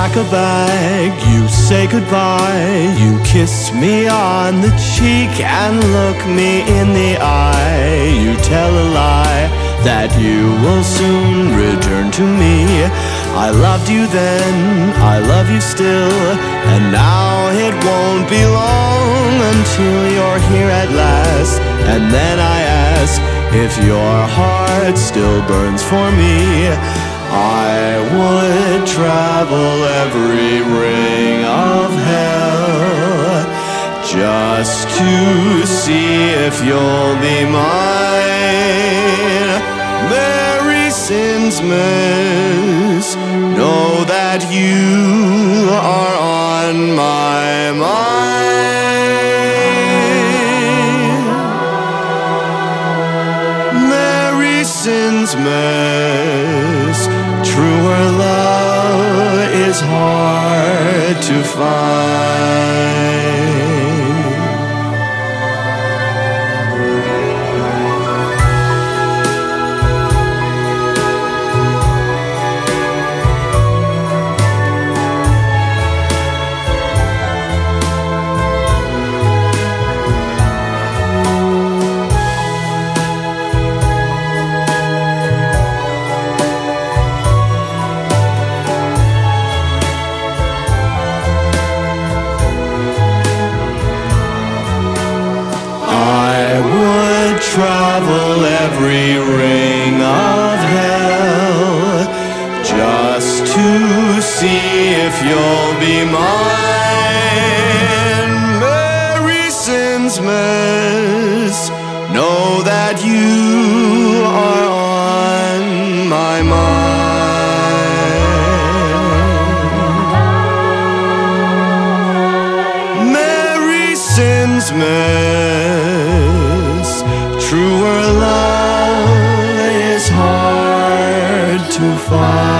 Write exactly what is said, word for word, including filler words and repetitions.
pack a bag, you say goodbye. You kiss me on the cheek and look me in the eye. You tell a lie that you will soon return to me. I loved you then, I love you still, and now it won't be long until you're here at last. And then I ask if your heart still burns for me. I would travel every ring of hell just to see if you'll be mine. Mary Sinsmas, know that you are on my mind. Mary Sinsmas, truer love is hard to find. Travel every ring of hell just to see if you'll be mine. Mary Sinsmas, know that you are on my mind. Mary Sinsmas, truer love is hard to find.